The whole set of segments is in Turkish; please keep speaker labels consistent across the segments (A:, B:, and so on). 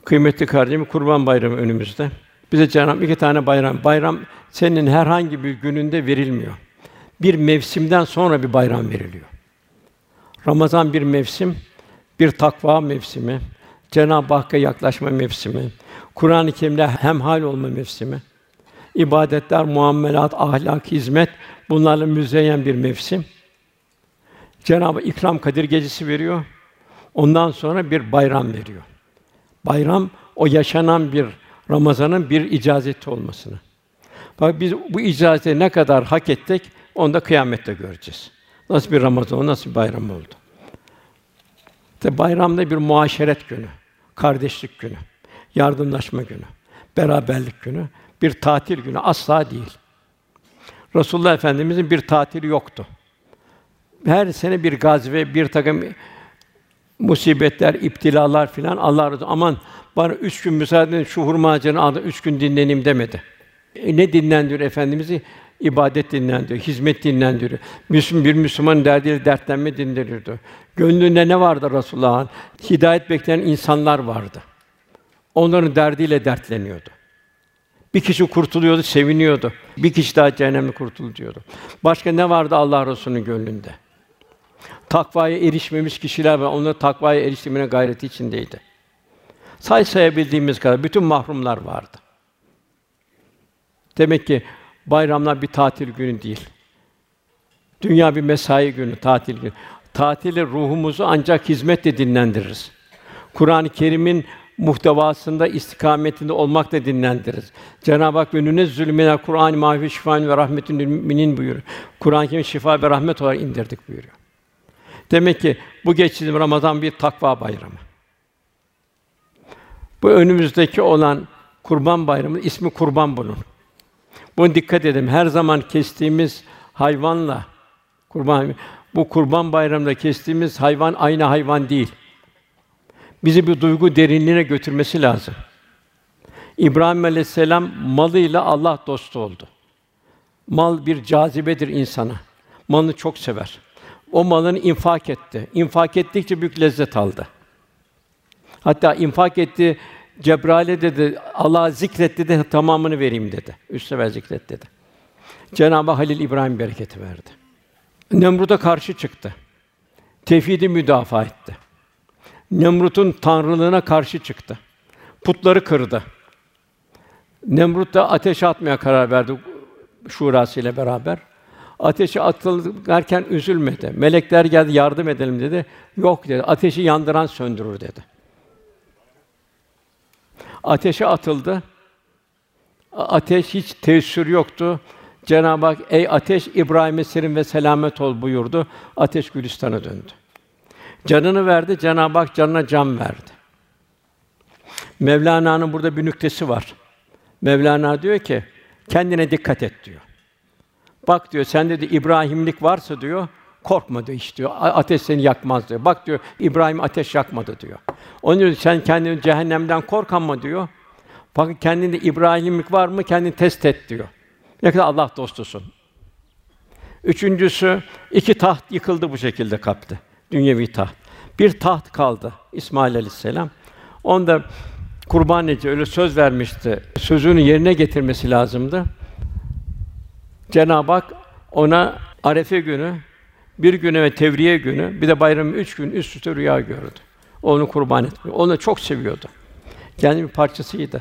A: Kıymetli kardeşim, Kurban Bayramı önümüzde. Bize Cenab-ı Hak iki tane bayram. Bayram senin herhangi bir gününde verilmiyor. Bir mevsimden sonra bir bayram veriliyor. Ramazan bir mevsim, bir takva mevsimi, Cenab-ı Hakk'a yaklaşma mevsimi, Kur'an-ı Kerim'le hemhâl olma mevsimi, ibadetler, muamelat, ahlak, hizmet bunlarla müzeyyen bir mevsim. Cenab-ı Hak İkram Kadir Gecesi veriyor. Ondan sonra bir bayram veriyor. Bayram o yaşanan bir Ramazan'ın bir icazeti olmasını. Bak biz bu icazeti ne kadar hak ettik, onu da kıyamette göreceğiz. Nasıl bir Ramazan, nasıl bir bayram oldu? İşte bayramda bir muaşeret günü, kardeşlik günü, yardımlaşma günü, beraberlik günü, bir tatil günü asla değil. Resulullah Efendimizin bir tatili yoktu. Her sene bir gazve, bir takım musibetler, iptilalar filan Allah razı aman bana 3 gün müsaade edin şu hurma ağacını aldım 3 gün dinleneyim demedi. Ne dinlendiriyor Efendimizi? İbadet dinlendiriyor, hizmet dinlendiriyor. Bir Müslümanın derdiyle dertlenme dinlendiriyordu. Gönlünde ne vardı Resulullah'ın? Hidayet bekleyen insanlar vardı. Onların derdiyle dertleniyordu. Bir kişi kurtuluyordu, seviniyordu. Bir kişi daha cehennemden kurtuldu diyordu. Başka ne vardı Allah Resulü'nün gönlünde? Takvaya erişmemiş kişiler var. Onların takvaya eriştirmeye gayreti içindeydi. Sayabildiğimiz kadar bütün mahrumlar vardı. Demek ki bayramlar bir tatil günü değil. Dünya bir mesai günü, tatil günü. Tatili ruhumuzu ancak hizmetle dinlendiririz. Kur'an-ı Kerim'in muhtevasında, istikametinde olmakla dinlendiririz. Cenab-ı Hak "Nünezzilü minel Kur'an mâ fihi şifâun ve rahmetun lil müminin" buyuruyor. Kur'an-ı Kerim şifa ve rahmet olarak indirdik buyuruyor. Demek ki bu geçtiğimiz Ramazan bir takva bayramı. Bu önümüzdeki olan Kurban Bayramı ismi kurban bunun. Buna dikkat edelim. Her zaman kestiğimiz hayvanla bu Kurban Bayramı'nda kestiğimiz hayvan aynı hayvan değil. Bizi bir duygu derinliğine götürmesi lazım. İbrahim Aleyhisselam malıyla Allah dostu oldu. Mal bir cazibedir insana. Malını çok sever. O malını infak etti. İnfak ettikçe büyük lezzet aldı. Hatta infak etti, Cebrail'e dedi, Allah'ı zikret dedi, tamamını vereyim dedi. Üç sefer zikret dedi. Cenab-ı Halil İbrahim bereketi verdi. Nemrut'a karşı çıktı. Tevhîd'i müdafaa etti. Nemrut'un tanrılığına karşı çıktı. Putları kırdı. Nemrut da ateşe atmaya karar verdi şurasıyla beraber. Ateşe atılırken üzülmedi. Melekler geldi, yardım edelim dedi. Yok dedi. Ateşi yandıran söndürür dedi. Ateşe atıldı. Ateş hiç tesir yoktu. Cenab-ı Hak "Ey ateş, İbrahim'e serin ve selamet ol" buyurdu. Ateş Gülistan'a döndü. Canını verdi, Cenab-ı Hak canına can verdi. Mevlana'nın burada bir nüktesi var. Mevlana diyor ki, kendine dikkat et diyor. Bak diyor, sende de İbrahimlik varsa diyor, korkma diyor hiç diyor. Ateş seni yakmaz diyor. Bak diyor, İbrahim ateş yakmadı diyor. Onun için sen kendini cehennemden kork ama diyor. Fakat kendinde İbrahimlik var mı? Kendini test et diyor. Ne kadar Allah dostusun. Üçüncüsü, 2 taht yıkıldı bu şekilde kalpte. Dünyevi taht. Bir taht kaldı İsmail Aleyhisselam. Onda kurban edeceği öyle söz vermişti. Sözünü yerine getirmesi lazımdı. Cenab-ı Hak ona Arefe günü, bir güne ve Tevriye günü, bir de bayramın 3 gün üst üste rüya gördü. Onu kurban etmiyor. Onu çok seviyordu. Kendi bir parçasıydı.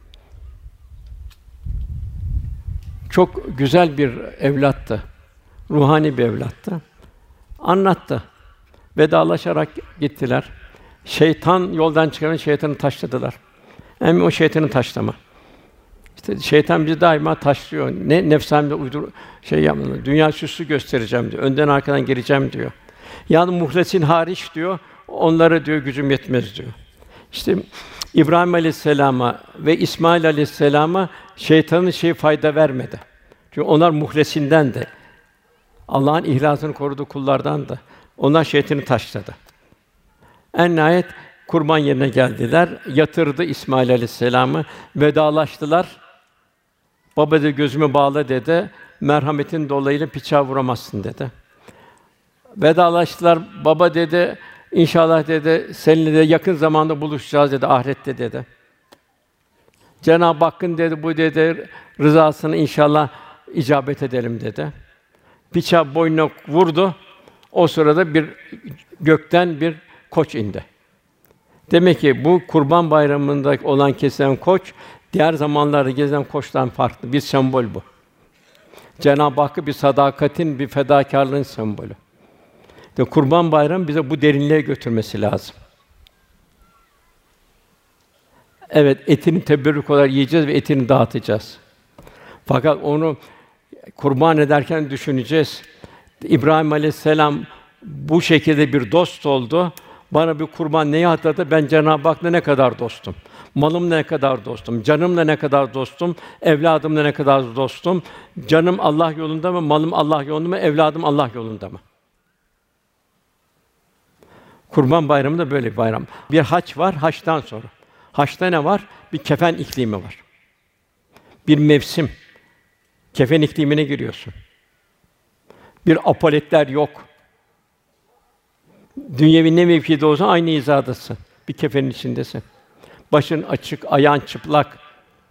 A: Çok güzel bir evlattı. Ruhani bir evlattı. Anlattı. Vedalaşarak gittiler. Şeytan yoldan çıkaran şeytanı taşladılar. Hem o şeytanı taşlama. İşte şeytan bizi daima taşlıyor. Ne nefsâmde yapmalı. Dünya süslü göstereceğim diyor. Önden arkadan geleceğim diyor. Yani muhlesin hariç diyor. Onlara diyor gücüm yetmez diyor. İşte İbrahim Aleyhisselam'a ve İsmail Aleyhisselam'a şeytanın fayda vermedi. Çünkü onlar muhlesinden de Allah'ın ihlasını koruduğu kullardan da onlar şeytanı taşladı. En nihayet kurban yerine geldiler. Yatırdı İsmail Aleyhisselam'ı. Vedalaştılar. Baba dedi, gözümü bağla dedi. Merhametin dolayıyla bıçağı vuramazsın dedi. Vedalaştılar. Baba dedi, İnşallah dedi, seninle de yakın zamanda buluşacağız dedi, ahirette dedi. Cenab-ı Hakk'ın dedi, bu dedi, rızasını inşallah icabet edelim dedi. Bıçağı boynuna vurdu. O sırada gökten bir koç indi. Demek ki bu Kurban Bayramı'nda olan kesilen koç, diğer zamanlarda gezilen koçtan farklı bir sembol bu. Cenab-ı Hakk'a bir sadakatin, bir fedakârlığın sembolü. Ve Kurban Bayramı bize bu derinliğe götürmesi lazım. Evet, etini teberrük olarak yiyeceğiz ve etini dağıtacağız. Fakat onu kurban ederken düşüneceğiz. İbrahim Aleyhisselam bu şekilde bir dost oldu. Bana bir kurban neyi hatırladı? Ben Cenab-ı Hak'la ne kadar dostum? Malımla ne kadar dostum? Canımla ne kadar dostum? Evladımla ne kadar dostum? Canım Allah yolunda mı? Malım Allah yolunda mı? Evladım Allah yolunda mı? Kurban Bayramı da böyle bir bayram. Bir hac var, haçtan sonra. Haçta ne var? Bir kefen iklimi var. Bir mevsim. Kefen iklimine giriyorsun. Bir apoletler yok. Dünyevi ne mevkide olsa aynı hizadasın. Bir kefenin içindesin. Başın açık, ayağın çıplak.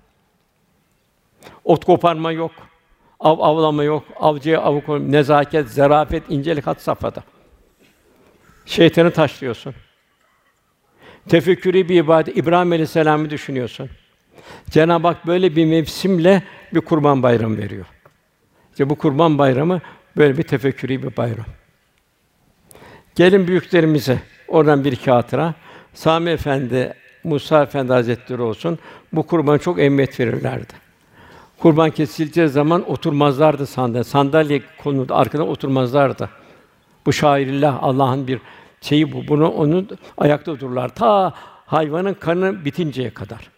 A: Ot koparma yok. Av avlama yok. Avcıya avı koyma. Nezaket, zarafet, incelik had safhada. Şeytanı taşlıyorsun. Tefekkürî bir ibadet. İbrahim Aleyhisselam'ı düşünüyorsun. Cenab-ı Hak böyle bir mevsimle bir kurban bayramı veriyor. İşte bu kurban bayramı böyle bir tefekkürî bir bayram. Gelin büyüklerimize oradan bir iki hatıra. Sami Efendi, Musa Efendi Hazretleri olsun, bu kurbana çok ehemmiyet verirlerdi. Kurban kesileceği zaman oturmazlardı sandalye konuldu, arkadan oturmazlardı. Bu şairillah, Allah'ın bir şeyi bu. Onu ayakta dururlar ta hayvanın kanı bitinceye kadar.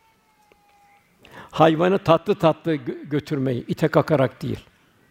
A: Hayvanı tatlı tatlı götürmeyi, ite kakarak değil.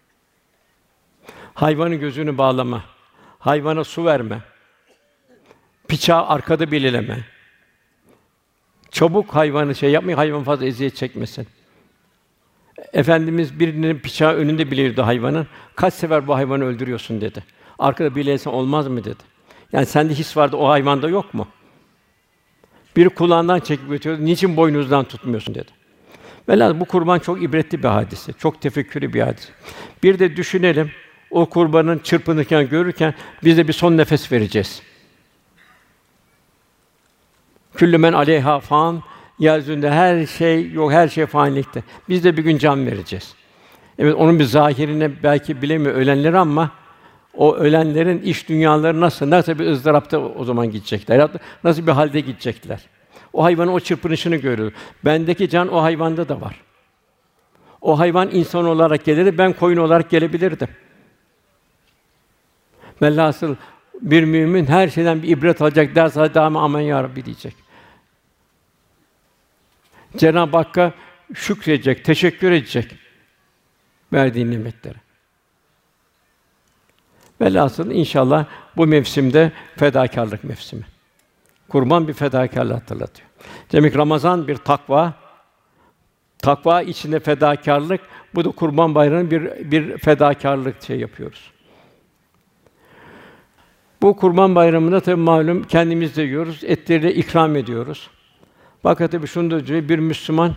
A: Hayvanın gözünü bağlama, hayvana su verme, bıçağı arkada belirleme. Çabuk hayvanı yapmayın, hayvan fazla eziyet çekmesin. Efendimiz birinin bıçağı önünde bilirdi hayvanın. Kaç sefer bu hayvanı öldürüyorsun dedi. Arkada bilirsen olmaz mı dedi. Yani sende his vardı, o hayvanda yok mu? Biri kulağından çekip götürüyordu. Niçin boynuzdan tutmuyorsun dedi. Velhâsıl bu kurban çok ibretli bir hadise, çok tefekkürlü bir hadise. Bir de düşünelim, o kurbanın çırpınırken görürken biz de bir son nefes vereceğiz. Küllü men aleyhâ fân, yeryüzünde her şey yok, her şey fanilikte. Biz de bir gün can vereceğiz. Evet, onun bir zahirini belki bilemiyor ölenler ama o ölenlerin iç dünyaları nasıl bir ızdırapta o zaman gidecekler. Nasıl bir halde gidecekler. O hayvanın o çırpınışını görüyor. Bendeki can o hayvanda da var. O hayvan insan olarak gelirdi, ben koyun olarak gelebilirdim. Velhasıl bir mümin her şeyden bir ibret alacak, ders alacak, amen ya Rabbi diyecek. Cenab-ı Hakk'a şükredecek, teşekkür edecek verdiği nimetlere. Velhasıl inşallah bu mevsimde fedakârlık mevsimi. Kurban bir fedakârlığı hatırlatıyor. Demek Ramazan bir takva içinde fedakârlık. Bu da Kurban Bayramı bir fedakârlık yapıyoruz. Bu Kurban Bayramı'nda tabii malum kendimiz de yiyoruz, etleri de ikram ediyoruz. Fakat tabii şunu da diyor, bir Müslüman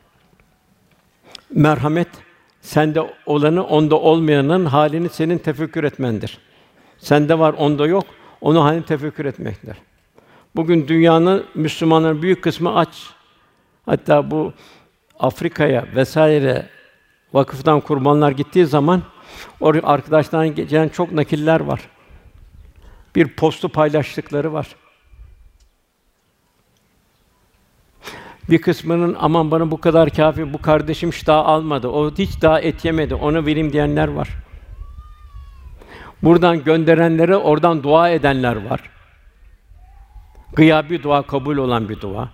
A: merhamet sende olanı onda olmayanın halini senin tefekkür etmendir. Sende var, onda yok. Onun halini tefekkür etmektir. Bugün dünyanın Müslümanların büyük kısmı aç. Hatta bu Afrika'ya vesaire vakıftan kurbanlar gittiği zaman oraya arkadaşlardan gelen çok nakiller var. Bir postu paylaştıkları var. Bir kısmının aman bana bu kadar kâfi, bu kardeşim hiç daha almadı, o hiç daha et yemedi, ona vereyim diyenler var. Buradan gönderenlere oradan dua edenler var. Gıyabi dua, kabul olan bir dua.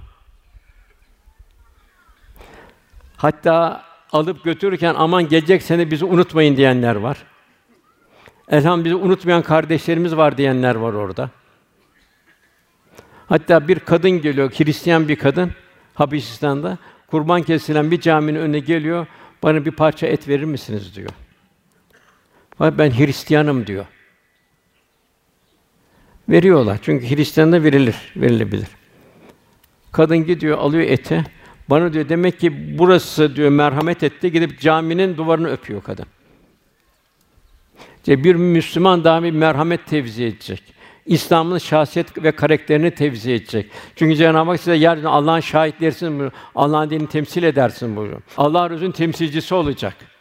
A: Hatta alıp götürürken aman gelecek sene bizi unutmayın diyenler var. Elhamdülillah bizi unutmayan kardeşlerimiz var diyenler var orada. Hatta bir kadın geliyor, Hristiyan bir kadın, Habeşistan'da kurban kesilen bir caminin önüne geliyor, bana bir parça et verir misiniz diyor. Ben Hristiyanım diyor. Veriyorlar. Çünkü Hristiyan'a verilebilir. Kadın gidiyor, alıyor eti. Bana diyor, demek ki burası diyor merhamet etti. Gidip caminin duvarını öpüyor kadın. İşte bir Müslüman daha bir merhamet tevzi edecek. İslam'ın şahsiyet ve karakterini tevzi edecek. Çünkü Cenab-ı Hak size yeryüzünde Allah'ın şahitlersin buyuruyor. Allah'ın dinini temsil edersin buyuruyor. Allah Resulü'nün temsilcisi olacak.